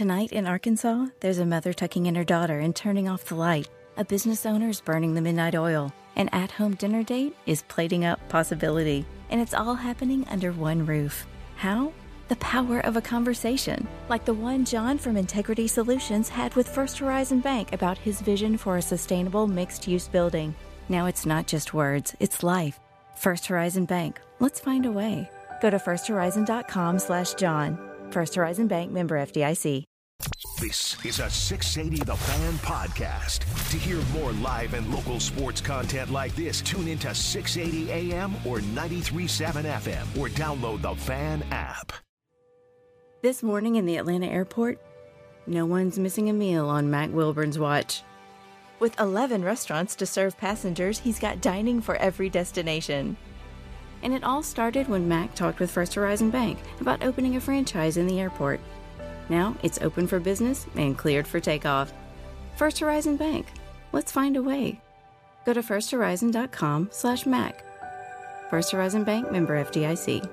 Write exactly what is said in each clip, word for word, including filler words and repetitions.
Tonight in Arkansas, there's a mother tucking in her daughter and turning off the light. A business owner's burning the midnight oil. An at-home dinner date is plating up possibility. And it's all happening under one roof. How? The power of a conversation, like the one John from Integrity Solutions had with First Horizon Bank about his vision for a sustainable mixed-use building. Now it's not just words, it's life. First Horizon Bank. Let's find a way. Go to firsthorizon.com slash John. First Horizon Bank, member F D I C. This is a six eighty The Fan podcast. To hear more live and local sports content like this, tune into six eighty A M or ninety-three point seven F M or download the Fan app. This morning in the Atlanta airport, no one's missing a meal on Mac Wilburn's watch. With eleven restaurants to serve passengers, he's got dining for every destination. And it all started when Mac talked with First Horizon Bank about opening a franchise in the airport. Now it's open for business and cleared for takeoff. First Horizon Bank. Let's find a way. Go to firsthorizon.com slash Mac. First Horizon Bank, member F D I C.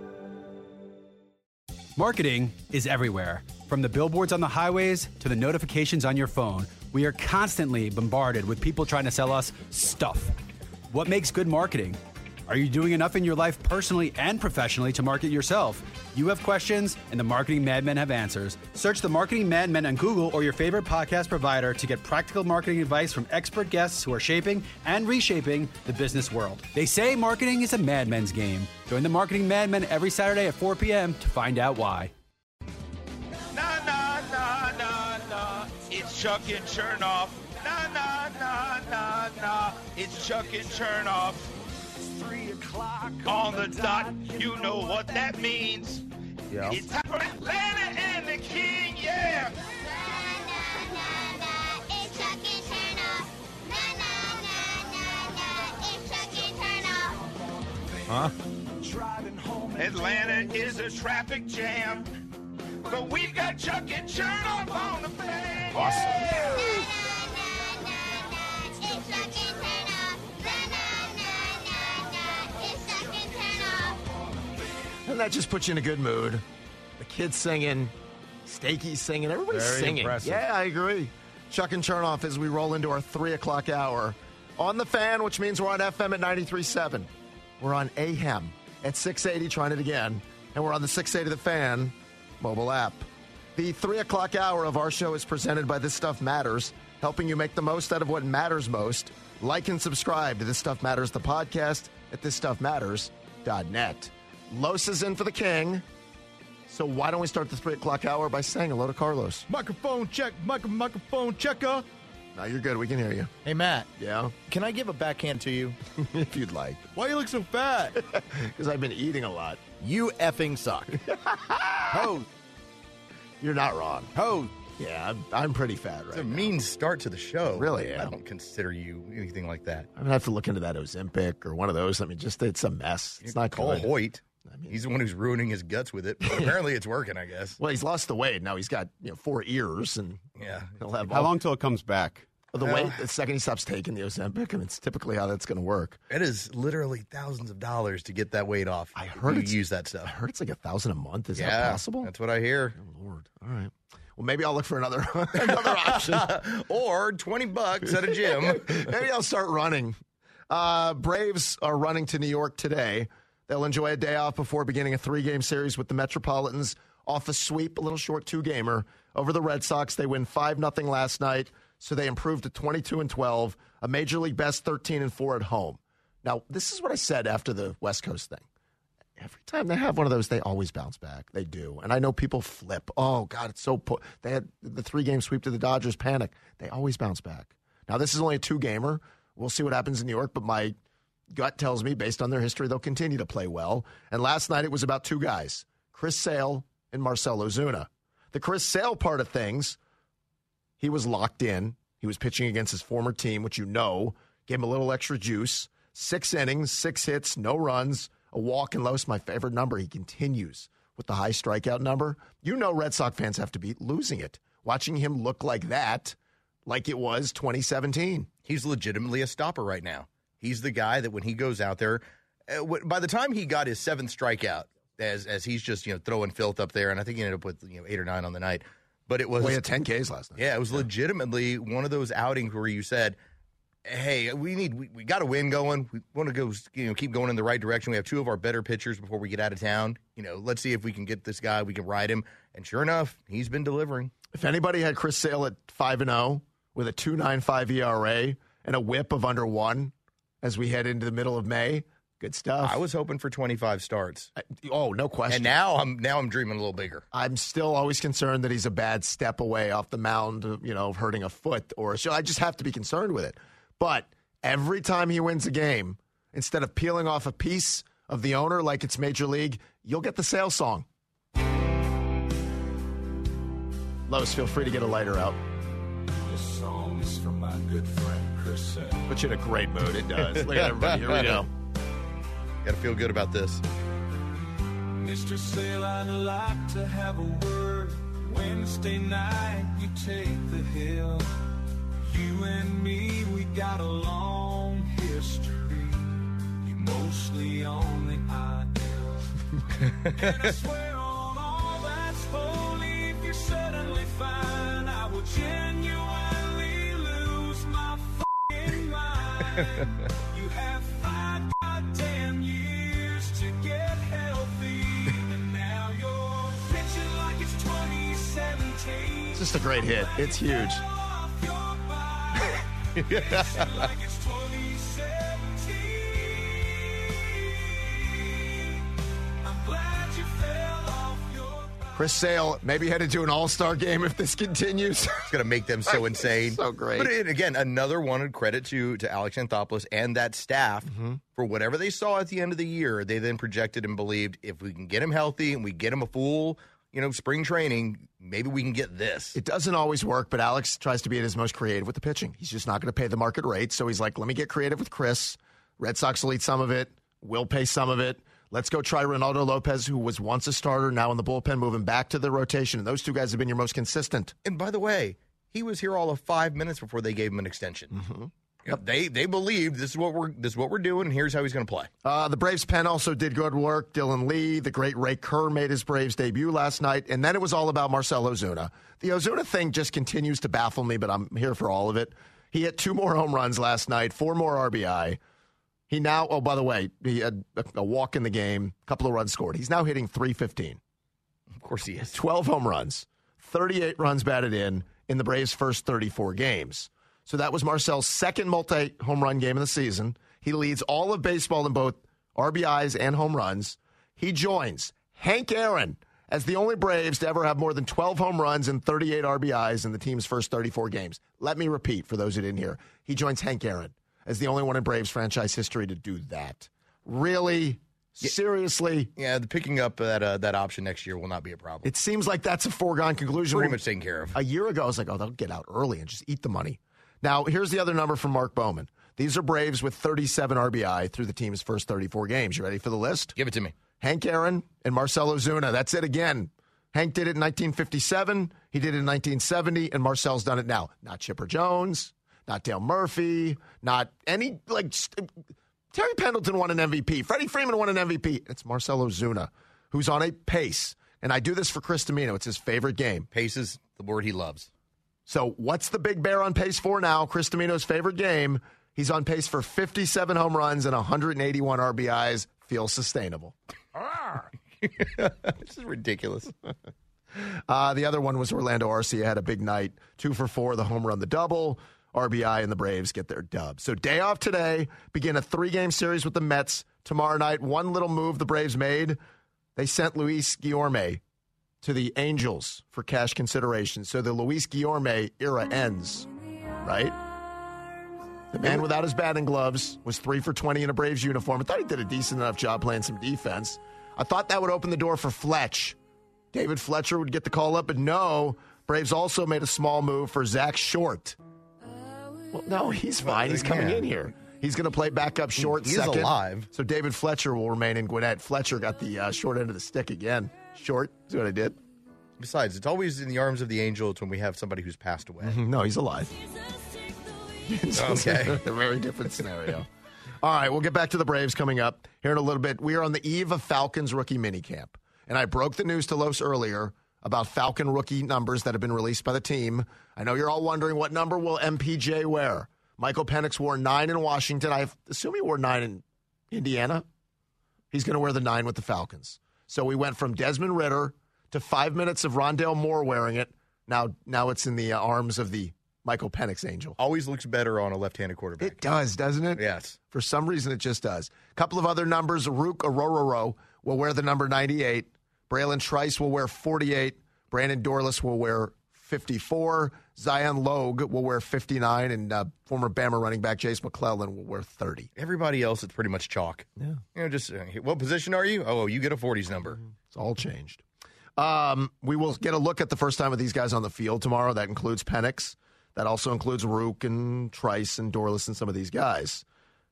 Marketing is everywhere. From the billboards on the highways to the notifications on your phone, we are constantly bombarded with people trying to sell us stuff. What makes good marketing? Are you doing enough in your life personally and professionally to market yourself? You have questions, and the Marketing Madmen have answers. Search the Marketing Madmen on Google or your favorite podcast provider to get practical marketing advice from expert guests who are shaping and reshaping the business world. They say marketing is a madmen's game. Join the Marketing Madmen every Saturday at four p.m. to find out why. Nah, nah, nah, nah, nah. It's Chuck and Chernoff. Nah, nah, nah, nah, nah. It's Chuck and Chernoff. Three o'clock on the dot. You know what that means. Yeah. It's time for Atlanta and the King, yeah. Nah, nah, nah, nah. It's Chuck and Chernoff. Nah, nah, nah, nah, nah. It's Chuck and Chernoff. Huh? Atlanta is a traffic jam, but we've got Chuck and Chernoff on the fan. Awesome. Yeah. And that just puts you in a good mood. The kids singing, Stakey singing, everybody's Very singing. impressive. Yeah, I agree. Chuck and Chernoff as we roll into our three o'clock hour on the Fan, which means we're on F M at ninety-three point seven. We're on A M at six eighty, trying it again. And we're on the six eighty The Fan mobile app. The three o'clock hour of our show is presented by This Stuff Matters, helping you make the most out of what matters most. Like and subscribe to This Stuff Matters, the podcast, at this stuff matters dot net. Los is in for the King. So why don't we start the three o'clock hour by saying hello to Carlos? Microphone check, micro, microphone checker. No, you're good. We can hear you. Hey, Matt. Yeah? Can I give a backhand to you? If you'd like. Why you look so fat? Because I've been eating a lot. You effing suck. Ho. You're not wrong. Ho. Yeah, I'm, I'm pretty fat right It's a now. mean start to the show. Really I am. don't consider you anything like that. I'm going to have to look into that Ozempic or one of those. I mean, just it's a mess. It's not Cole good. Hoyt. I mean, He's the one who's ruining his guts with it. But apparently it's working, I guess. well, he's lost the weight. Now he's got you know four ears, and Yeah. he'll have How all, long till it comes back? the Well- weight the second he stops taking the Ozempic. I mean, it's typically how that's going to work. It is literally thousands of dollars to get that weight off. I heard you it's- use that I stuff. heard it's like a thousand a month. Is yeah, that possible? That's what I hear. Oh, Lord. All right. Well, maybe I'll look for another another option. Or twenty bucks at a gym. Maybe I'll start running. Uh, Braves are running to New York today. They'll enjoy a day off before beginning a three-game series with the Metropolitans off a sweep, a little short two-gamer, over the Red Sox. They win five nothing last night, so they improved to twenty-two and twelve, a Major League best thirteen and four at home. Now, this is what I said after the West Coast thing. Every time they have one of those, they always bounce back. They do. And I know people flip. Oh, God, it's so po-. They had the three-game sweep to the Dodgers, panic. They always bounce back. Now, this is only a two-gamer. We'll see what happens in New York, but my gut tells me, based on their history, they'll continue to play well. And last night, it was about two guys, Chris Sale and Marcell Ozuna. The Chris Sale part of things, he was locked in. He was pitching against his former team, which you know, gave him a little extra juice. Six innings, six hits, no runs, a walk, and Los, my favorite number. He continues with the high strikeout number. You know Red Sox fans have to be losing it, watching him look like that, like it was twenty seventeen. He's legitimately a stopper right now. He's the guy that when he goes out there, uh, wh- by the time he got his seventh strikeout, as as he's just you know throwing filth up there, and I think he ended up with you know eight or nine on the night. but it was Well, he had ten Ks last night. Yeah, it was legitimately one of those outings where you said, hey, we need we, we got a win going. We want to go, you know, keep going in the right direction. We have two of our better pitchers before we get out of town. You know, let's see if we can get this guy. We can ride him. And sure enough, he's been delivering. If anybody had Chris Sale at five and oh with a two point nine five E R A and a whip of under one as we head into the middle of May, good stuff. I was hoping for twenty-five starts. I, oh, no question. And now I'm now I'm dreaming a little bigger. I'm still always concerned that he's a bad step away off the mound, you know, of hurting a foot. Or so I just have to be concerned with it. But every time he wins a game, instead of peeling off a piece of the owner like it's Major League, you'll get the Sale song. Lois, feel free to get a lighter out. This song is from my good friend Chris Sale. Puts you in a great mood. It does. Look at everybody. Here we go. Got to feel good about this. Mister Sale, I'd like to have a word. Wednesday night, you take the hill. You and me, we got a long history. You mostly on the ideal. And I swear on all that's holy, if you suddenly find I will genuinely lose my fucking mind. You have five goddamn years to get healthy, and now you're pitching like it's twenty seventeen. It's just a great hit. It's huge. Like it's twenty seventeen. I'm glad you fell off your Chris Sale maybe headed to an all-star game if this continues. It's going to make them so insane. So great. But it, again, another one of credit to, to Alex Anthopoulos and that staff Mm-hmm. for whatever they saw at the end of the year. They then projected and believed if we can get him healthy and we get him a full, you know, spring training, maybe we can get this. It doesn't always work, but Alex tries to be at his most creative with the pitching. He's just not going to pay the market rate, so he's like, let me get creative with Chris. Red Sox will eat some of it. We'll pay some of it. Let's go try Ronaldo Lopez, who was once a starter, now in the bullpen, moving back to the rotation. And those two guys have been your most consistent. And by the way, he was here all of five minutes before they gave him an extension. Mm-hmm. Yep. They they believed this is what we're this is what we're doing, and here's how he's going to play. Uh, the Braves pen also did good work. Dylan Lee, the great Ray Kerr, made his Braves debut last night, and then it was all about Marcell Ozuna. The Ozuna thing just continues to baffle me, but I'm here for all of it. He hit two more home runs last night, four more R B I. He now, oh, by the way, he had a, a walk in the game, a couple of runs scored. He's now hitting three fifteen. Of course he is. twelve home runs, thirty-eight runs batted in in the Braves' first thirty-four games. So that was Marcel's second multi-home run game of the season. He leads all of baseball in both R B Is and home runs. He joins Hank Aaron as the only Braves to ever have more than twelve home runs and thirty-eight R B Is in the team's first thirty-four games. Let me repeat for those who didn't hear. He joins Hank Aaron as the only one in Braves franchise history to do that. Really? Seriously? Yeah, the picking up that uh, that option next year will not be a problem. It seems like that's a foregone conclusion. Pretty much taken care of. A year ago, I was like, oh, they'll get out early and just eat the money. Now, here's the other number from Mark Bowman. These are Braves with thirty-seven R B I through the team's first thirty-four games. You ready for the list? Give it to me. Hank Aaron and Marcell Ozuna. That's it again. Hank did it in nineteen fifty-seven. He did it in nineteen seventy, and Marcel's done it now. Not Chipper Jones, not Dale Murphy, not any, like, Terry Pendleton won an M V P. Freddie Freeman won an M V P. It's Marcell Ozuna, who's on a pace. And I do this for Chris Domino. It's his favorite game. Pace is the word he loves. So what's the Big Bear on pace for now? Chris Domino's favorite game. He's on pace for fifty-seven home runs and one hundred eighty-one R B Is. Feels sustainable. This is ridiculous. Uh, the other one was Orlando Arcia. Had a big night. Two for four, the home run, the double. R B I and the Braves get their dub. So day off today. Begin a three-game series with the Mets tomorrow night. One little move the Braves made. They sent Luis Guillorme to the Angels for cash consideration. So the Luis Guillorme era ends, right? The man without his batting gloves was three for twenty in a Braves uniform. I thought he did a decent enough job playing some defense. I thought that would open the door for Fletch. David Fletcher would get the call up, but no. Braves also made a small move for Zach Short. Well, no, he's fine. He's coming Yeah. in here. He's going to play backup short He's second. alive. So David Fletcher will remain in Gwinnett. Fletcher got the uh, short end of the stick again. Short is what I did. Besides, it's always in the arms of the Angels when we have somebody who's passed away. No, he's alive. It's Okay. a very different scenario. All right, we'll get back to the Braves coming up here in a little bit. We are on the eve of Falcons rookie minicamp. And I broke the news to Los earlier about Falcon rookie numbers that have been released by the team. I know you're all wondering, what number will M P J wear? Michael Penix wore nine in Washington. I assume he wore nine in Indiana. He's going to wear the nine with the Falcons. So we went from Desmond Ridder to five minutes of Rondale Moore wearing it. Now, now it's in the uh, arms of the Michael Penix angel. Always looks better on a left-handed quarterback. It does, doesn't it? Yes. For some reason, it just does. A couple of other numbers. Rook Orororo will wear the number ninety-eight. Braylon Trice will wear forty-eight. Brandon Dorlus will wear fifty-four. Zion Logue will wear fifty-nine. And uh, former Bama running back Jace McClellan will wear thirty. Everybody else, it's pretty much chalk. Yeah. You know, just, uh, what position are you? Oh, you get a forties number. It's all changed. Um, we will get a look at the first time of these guys on the field tomorrow. That includes Penix. That also includes Rook and Trice and Dorlus and some of these guys.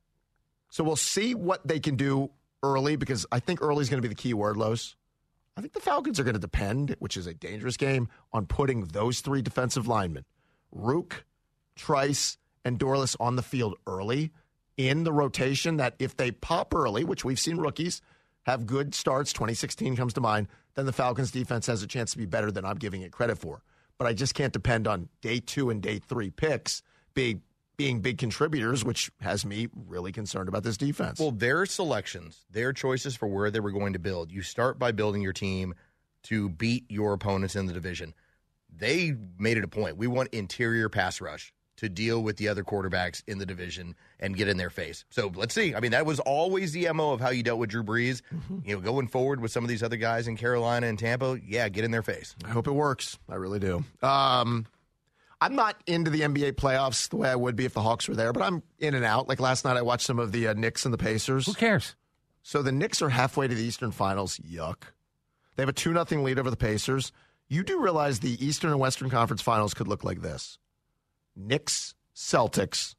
So we'll see what they can do early, because I think early is going to be the key word, Los. I think the Falcons are going to depend, which is a dangerous game, on putting those three defensive linemen, Rook, Trice, and Dorlus, on the field early in the rotation, that if they pop early, which we've seen rookies have good starts, twenty sixteen comes to mind, then the Falcons defense has a chance to be better than I'm giving it credit for. But I just can't depend on day two and day three picks being, being big contributors, which has me really concerned about this defense. Well, their selections, their choices for where they were going to build, you start by building your team to beat your opponents in the division. They made it a point. We want interior pass rush to deal with the other quarterbacks in the division and get in their face. So let's see. I mean, that was always the M O of how you dealt with Drew Brees. Mm-hmm. You know, going forward with some of these other guys in Carolina and Tampa, yeah, get in their face. I hope it works. I really do. Um, I'm not into the N B A playoffs the way I would be if the Hawks were there, but I'm in and out. Like last night, I watched some of the uh, Knicks and the Pacers. Who cares? So the Knicks are halfway to the Eastern Finals. Yuck. They have a two nothing lead over the Pacers. You do realize the Eastern and Western Conference Finals could look like this. Knicks, Celtics,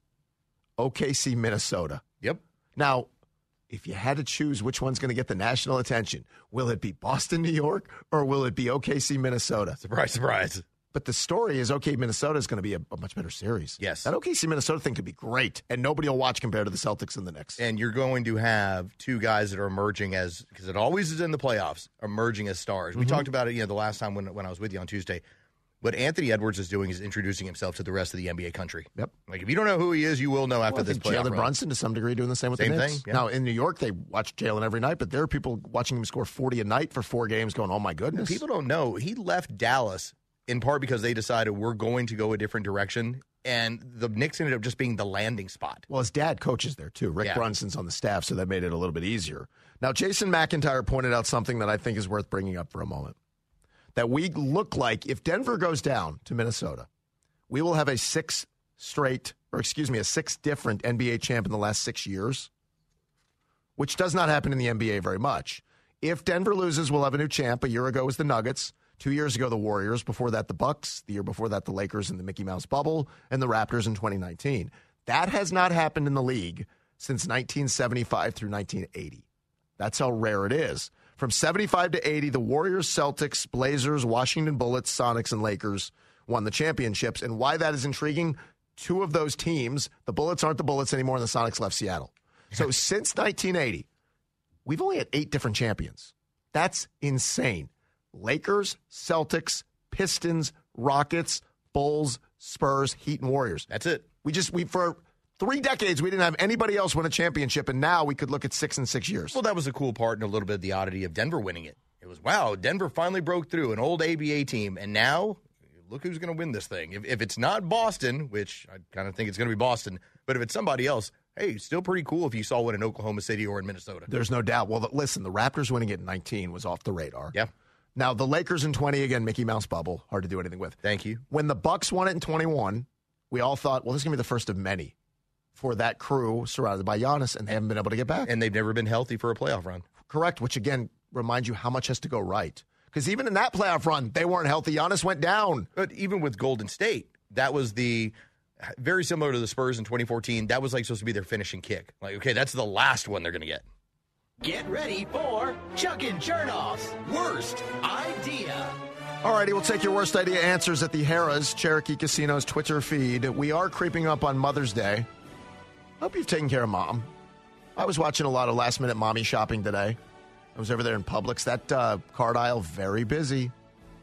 O K C, Minnesota. Yep. Now, if you had to choose which one's going to get the national attention, will it be Boston, New York, or will it be O K C, Minnesota? Surprise, surprise. But the story is O K C, Minnesota is going to be a, a much better series. Yes. That O K C, Minnesota thing could be great, and nobody will watch compared to the Celtics and the Knicks. And you're going to have two guys that are emerging as, because it always is in the playoffs, emerging as stars. We mm-hmm. talked about it, you know, the last time when, when I was with you on Tuesday. What Anthony Edwards is doing is introducing himself to the rest of the N B A country. Yep. Like, if you don't know who he is, you will know after well, this playoff Jalen run. Brunson, to some degree, doing the same with same the Knicks. Thing, yeah. Now, in New York, they watch Jalen every night, but there are people watching him score forty a night for four games going, oh, my goodness. People don't know. He left Dallas in part because they decided we're going to go a different direction, and the Knicks ended up just being the landing spot. Well, his dad coaches there, too. Rick yeah. Brunson's on the staff, so that made it a little bit easier. Now, Jason McIntyre pointed out something that I think is worth bringing up for a moment. That we look like, if Denver goes down to Minnesota, we will have a six straight, or excuse me, a six different N B A champ in the last six years, which does not happen in the N B A very much. If Denver loses, we'll have a new champ. A year ago was the Nuggets. Two years ago, the Warriors. Before that, the Bucks. The year before that, the Lakers in the Mickey Mouse bubble, and the Raptors in twenty nineteen. That has not happened in the league since nineteen seventy-five through nineteen eighty. That's how rare it is. From seventy-five to eighty, the Warriors, Celtics, Blazers, Washington Bullets, Sonics, and Lakers won the championships. And why that is intriguing, two of those teams, the Bullets aren't the Bullets anymore, and the Sonics left Seattle. So since nineteen eighty, we've only had eight different champions. That's insane. Lakers, Celtics, Pistons, Rockets, Bulls, Spurs, Heat, and Warriors. That's it. We just, we for three decades, we didn't have anybody else win a championship, and now we could look at six in six years. Well, that was a cool part and a little bit of the oddity of Denver winning it. It was, wow, Denver finally broke through, an old A B A team, and now look who's going to win this thing. If, if it's not Boston, which I kind of think it's going to be Boston, but if it's somebody else, hey, still pretty cool if you saw one in Oklahoma City or in Minnesota. There's no doubt. Well, listen, the Raptors winning it in nineteen was off the radar. Yeah. Now, the Lakers in twenty, again, Mickey Mouse bubble, hard to do anything with. Thank you. When the Bucks won it in twenty-one, we all thought, well, this is going to be the first of many for that crew surrounded by Giannis, and they haven't been able to get back. And they've never been healthy for a playoff run. Correct, which, again, reminds you how much has to go right. Because even in that playoff run, they weren't healthy. Giannis went down. But even with Golden State, that was the very similar to the Spurs in twenty fourteen. That was like supposed to be their finishing kick. Like, okay, that's the last one they're going to get. Get ready for Chuck and Chernoff's Worst Idea. All righty, we'll take your worst idea answers at the Harrah's Cherokee Casino's Twitter feed. We are creeping up on Mother's Day. Hope you've taken care of Mom. I was watching a lot of last-minute mommy shopping today. I was over there in Publix. That uh, card aisle, very busy.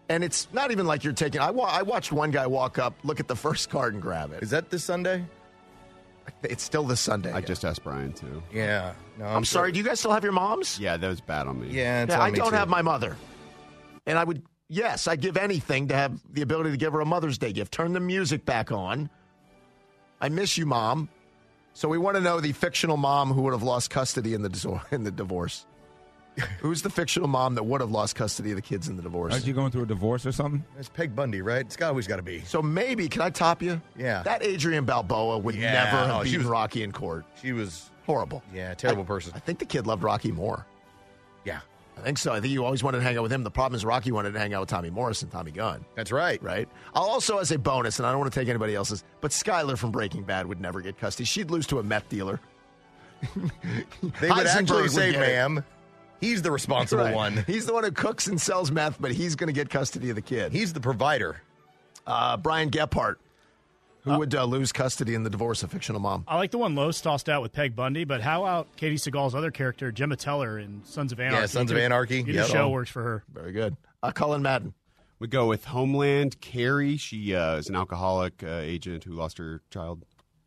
And it's not even like you're taking. I, wa- I watched one guy walk up, look at the first card, and grab it. Is that this Sunday? It's still this Sunday. I yeah. just asked Brian, too. Yeah. No, I'm, I'm sorry. sorry. Do you guys still have your moms? Yeah, that was bad on me. Yeah, yeah I me don't too. have my mother. And I would, yes, I'd give anything to have the ability to give her a Mother's Day gift. Turn the music back on. I miss you, Mom. So we want to know the fictional mom who would have lost custody in the in the divorce. Who's the fictional mom that would have lost custody of the kids in the divorce? Aren't you going through a divorce or something? It's Peg Bundy, right? It's always got to be. So maybe, can I top you? Yeah. That Adrian Balboa would yeah. never have oh, beaten was, Rocky in court. She was horrible. Yeah, terrible I, person. I think the kid loved Rocky more. Yeah. I think so. I think you always wanted to hang out with him. The problem is Rocky wanted to hang out with Tommy Morris and Tommy Gunn. That's right. Right? I'll also, as a bonus, and I don't want to take anybody else's, but Skyler from Breaking Bad would never get custody. She'd lose to a meth dealer. They would actually would say, ma'am, it. He's the responsible right. one. He's the one who cooks and sells meth, but he's going to get custody of the kid. He's the provider. Uh, Brian Gephardt, who uh, would uh, lose custody in the divorce of fictional mom. I like the one Lowe's tossed out with Peg Bundy, but how about Katie Seagal's other character, Gemma Teller in Sons of Anarchy? Yeah, Sons of Anarchy. Either yep. show works for her. Very good. Uh, Cullen Madden. We go with Homeland. Carrie, she uh, is an alcoholic uh, agent who lost her child.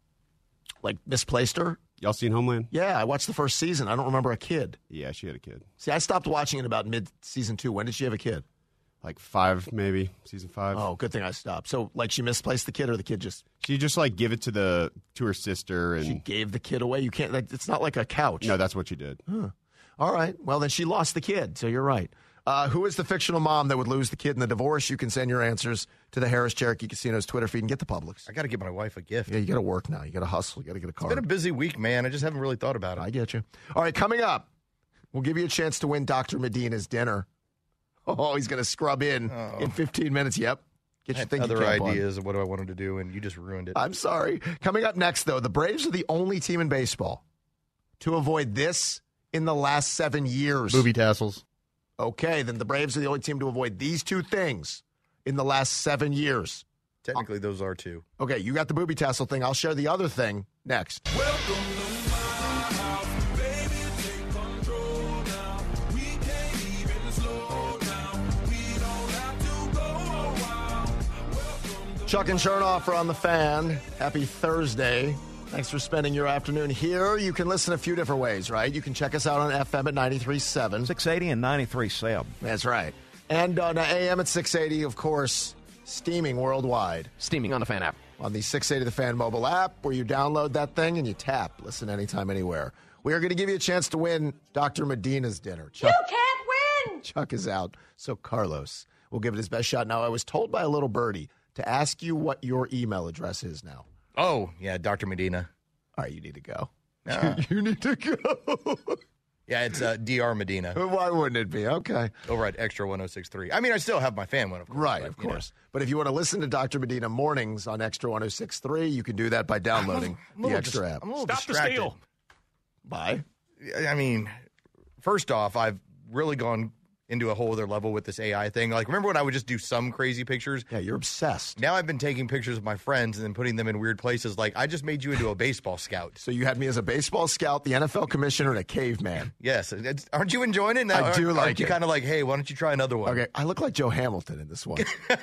Like misplaced her? Y'all seen Homeland? Yeah, I watched the first season. I don't remember a kid. Yeah, she had a kid. See, I stopped watching it about mid-season two. When did she have a kid? Like five, maybe, season five. Oh, good thing I stopped. So, like, she misplaced the kid, or the kid just... She just, like, give it to the to her sister, and... She gave the kid away? You can't... Like, it's not like a couch. No, that's what she did. Huh. All right. Well, then she lost the kid, so you're right. Uh, who is the fictional mom that would lose the kid in the divorce? You can send your answers to the Harris Cherokee Casino's Twitter feed and get the Publix. I got to get my wife a gift. Yeah, you got to work now. You got to hustle. You got to get a car. It's been a busy week, man. I just haven't really thought about it. I get you. All right, coming up, we'll give you a chance to win Doctor Medina's dinner. Oh, he's going to scrub in oh. in fifteen minutes. Yep. Get your thinking other cap ideas on. of what I wanted to do, and you just ruined it. I'm sorry. Coming up next, though, the Braves are the only team in baseball to avoid this in the last seven years. Booby tassels. Okay, then the Braves are the only team to avoid these two things in the last seven years. Technically, those are two. Okay, you got the booby tassel thing. I'll share the other thing next. Welcome to my house, baby, take control now. We can't even slow down. We don't have to go a while. Chuck and Chernoff are on the fan. Happy Thursday. Thanks for spending your afternoon here. You can listen a few different ways, right? You can check us out on F M at ninety-three point seven. six eighty and ninety-three point seven. That's right. And on A M at six eighty, of course, steaming worldwide. Steaming on the Fan app. On the six eighty The Fan mobile app, where you download that thing and you tap. Listen anytime, anywhere. We are going to give you a chance to win Doctor Medina's dinner. Chuck, you can't win! Chuck is out, so Carlos will give it his best shot. Now, I was told by a little birdie to ask you what your email address is now. Oh, yeah, Doctor Medina. All right, you need to go. Uh, you need to go. yeah, it's uh, D R Medina. Why wouldn't it be? Okay. Over at Extra one oh six point three. I mean, I still have my fan one, of course. Right, but, of course. Know. But if you want to listen to Doctor Medina mornings on Extra one oh six point three, you can do that by downloading I'm a, I'm the Extra dis- app. I'm a little Stop distracted. the steal. Bye. I mean, first off, I've really gone into a whole other level with this A I thing. Like, remember when I would just do some crazy pictures? Yeah, you're obsessed. Now I've been taking pictures of my friends and then putting them in weird places. Like, I just made you into a baseball scout. So you had me as a baseball scout, the N F L commissioner, and a caveman. Yes. It's, aren't you enjoying it? Now, I do aren't, like aren't you it. kind of like, hey, why don't you try another one? Okay, I look like Joe Hamilton in this one.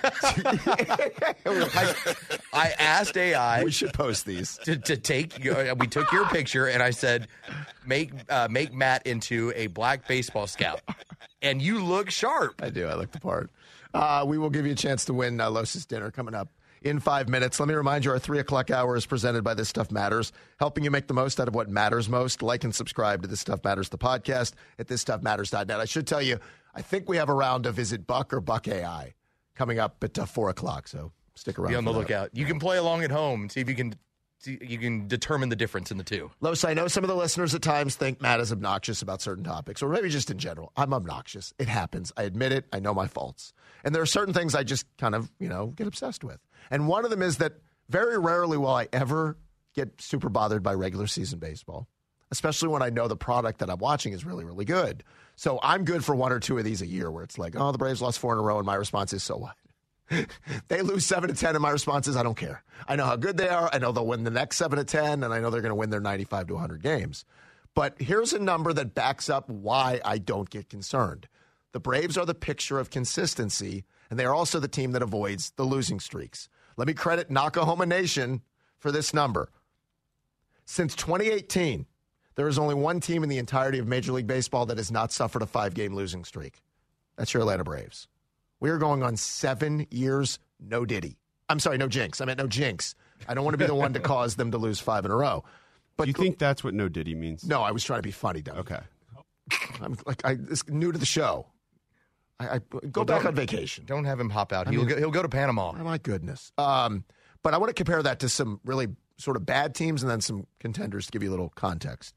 I, I asked A I. We should post these. To, to take, your, we took your picture, and I said, make uh, make Matt into a black baseball scout. And you look sharp. I do. I look the part. Uh, we will give you a chance to win uh, Los's dinner coming up in five minutes. Let me remind you, our three o'clock hour is presented by This Stuff Matters, helping you make the most out of what matters most. Like and subscribe to This Stuff Matters, the podcast, at this stuff matters dot net. I should tell you, I think we have a round of Is It Buck or Buck A I coming up at uh, four o'clock, so stick around. Be on the for that. lookout. You can play along at home and see if you can see, you can determine the difference in the two. Los, I know some of the listeners at times think Matt is obnoxious about certain topics, or maybe just in general. I'm obnoxious. It happens. I admit it. I know my faults. And there are certain things I just kind of, you know, get obsessed with. And one of them is that very rarely will I ever get super bothered by regular season baseball, especially when I know the product that I'm watching is really, really good. So I'm good for one or two of these a year where it's like, oh, the Braves lost four in a row, and my response is, so what? They lose seven to ten, and my response is, I don't care. I know how good they are. I know they'll win the next seven to ten, and I know they're going to win their ninety-five to one hundred games. But here's a number that backs up why I don't get concerned. The Braves are the picture of consistency, And they are also the team that avoids the losing streaks. Let me credit Nakahoma Nation for this number. Since twenty eighteen, there is only one team in the entirety of Major League Baseball that has not suffered a five-game losing streak. That's your Atlanta Braves. We are going on seven years, no Diddy. I'm sorry, no jinx. I meant no jinx. I don't want to be the one to cause them to lose five in a row. But Do you think that's what no Diddy means? No, I was trying to be funny, Doug. Okay. I'm like I this new to the show. I, I go Well, back don't- on vacation. Don't have him hop out. I He'll, mean- go, he'll go to Panama. Oh, my goodness. Um, but I want to compare that to some really sort of bad teams and then some contenders to give you a little context.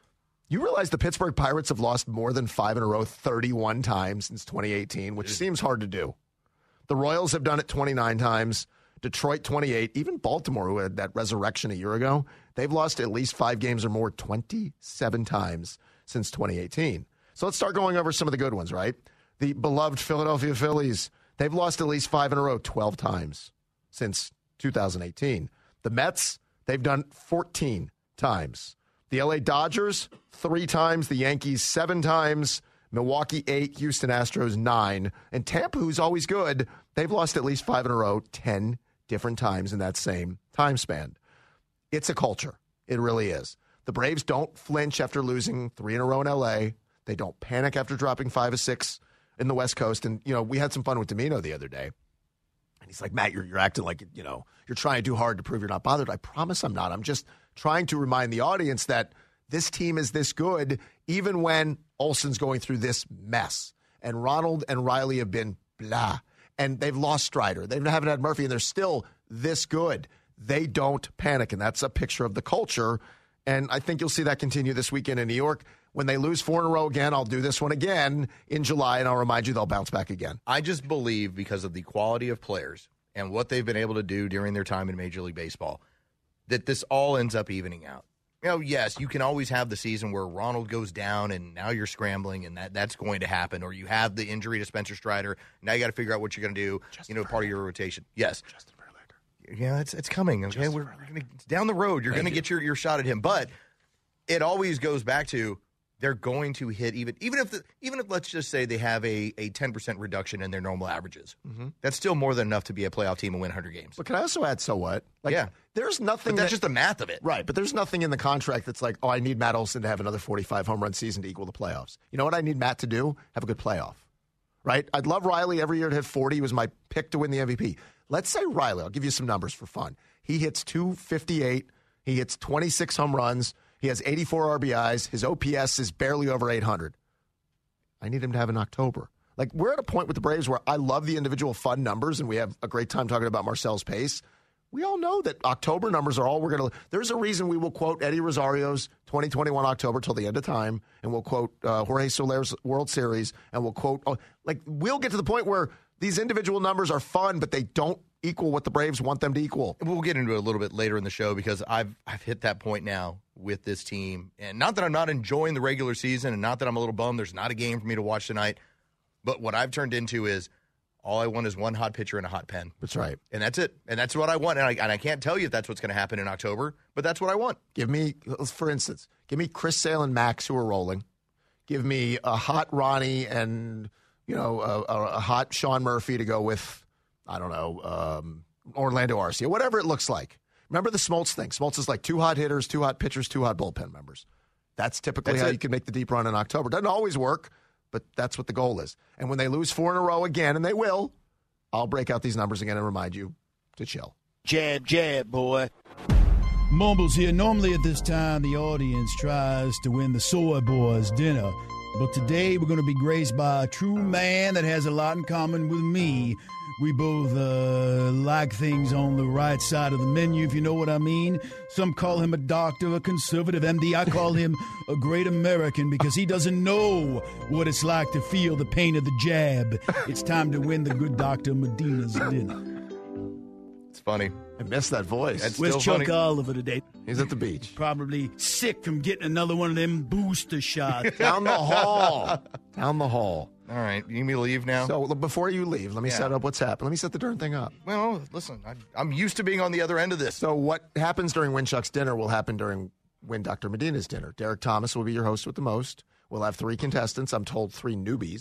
You realize the Pittsburgh Pirates have lost more than five in a row thirty-one times since twenty eighteen, which seems hard to do. The Royals have done it twenty-nine times. Detroit twenty-eight. Even Baltimore, who had that resurrection a year ago, they've lost at least five games or more twenty-seven times since twenty eighteen. So let's start going over some of the good ones, right? The beloved Philadelphia Phillies, they've lost at least five in a row twelve times since two thousand eighteen. The Mets, they've done fourteen times. The L A Dodgers, three times. The Yankees, seven times. Milwaukee, eight. Houston Astros, nine. And Tampa, who's always good, they've lost at least five in a row, ten different times in that same time span. It's a culture. It really is. The Braves don't flinch after losing three in a row in L A. They don't panic after dropping five or six in the West Coast. And, you know, we had some fun with Domino the other day. And he's like, Matt, you're, you're acting like, you know, you're trying too hard to prove you're not bothered. I promise I'm not. I'm just trying to remind the audience that this team is this good, even when Olsen's going through this mess. And Ronald and Riley have been blah. And they've lost Strider. They haven't had Murphy, and they're still this good. They don't panic, and that's a picture of the culture. And I think you'll see that continue this weekend in New York. When they lose four in a row again, I'll do this one again in July, and I'll remind you they'll bounce back again. I just believe because of the quality of players and what they've been able to do during their time in Major League Baseball, that this all ends up evening out. You know, yes, you can always have the season where Ronald goes down and now you're scrambling and that, that's going to happen. Or you have the injury to Spencer Strider. Now you got to figure out what you're going to do, Justin you know, Verlander. Part of your rotation. Yes. Justin Verlander. Yeah, it's, it's coming. Okay, Justin we're, we're gonna, it's down the road. You're going to get your, your shot at him. But it always goes back to they're going to hit even even if the, even if let's just say they have a, a ten percent reduction in their normal averages. Mm-hmm. That's still more than enough to be a playoff team and win one hundred games. But can I also add, so what? Like, yeah. There's nothing. But that's that, just the math of it. Right. But there's nothing in the contract that's like, oh, I need Matt Olson to have another forty-five home run season to equal the playoffs. You know what I need Matt to do? Have a good playoff. Right? I'd love Riley every year to hit forty. He was my pick to win the M V P. Let's say Riley, I'll give you some numbers for fun. He hits two fifty-eight. He hits twenty-six home runs. He has eighty-four R B Is. His O P S is barely over eight hundred. I need him to have in October. Like, we're at a point with the Braves where I love the individual fun numbers, and we have a great time talking about Marcel's pace. We all know that October numbers are all we're going to – there's a reason we will quote Eddie Rosario's twenty twenty-one October till the end of time, and we'll quote uh, Jorge Soler's World Series, and we'll quote uh, – like, we'll get to the point where these individual numbers are fun, but they don't equal what the Braves want them to equal. We'll get into it a little bit later in the show because I've I've hit that point now with this team. And not that I'm not enjoying the regular season and not that I'm a little bummed there's not a game for me to watch tonight. But what I've turned into is all I want is one hot pitcher and a hot pen. That's right. And that's it. And that's what I want. And I, and I can't tell you if that's what's going to happen in October, but that's what I want. Give me, for instance, give me Chris Sale and Max who are rolling. Give me a hot Ronnie and, you know, a, a, a hot Sean Murphy to go with, I don't know, um, Orlando Arcia, whatever it looks like. Remember the Smoltz thing. Smoltz is like two hot hitters, two hot pitchers, two hot bullpen members. That's typically that's how it. you can make the deep run in October. Doesn't always work, but that's what the goal is. And when they lose four in a row again, and they will, I'll break out these numbers again and remind you to chill. Jab, jab, boy. Mumbles here. Normally at this time, the audience tries to win the Soy Boys dinner. But today we're going to be graced by a true man that has a lot in common with me. We both uh, like things on the right side of the menu, if you know what I mean. Some call him a doctor, a conservative M D. I call him a great American because he doesn't know what it's like to feel the pain of the jab. It's time to win the good Doctor Medina's dinner. It's funny. I missed that voice. That's Where's still Chuck funny. Oliver today? He's at the beach. Probably sick from getting another one of them booster shots. Down the hall. Down the hall. All right. You need me to leave now? So before you leave, let me Yeah. set up what's happened. Let me set the darn thing up. Well, listen, I, I'm used to being on the other end of this. So what happens during Win Chuck's dinner will happen during Win Doctor Medina's dinner. Derek Thomas will be your host with the most. We'll have three contestants. I'm told three newbies.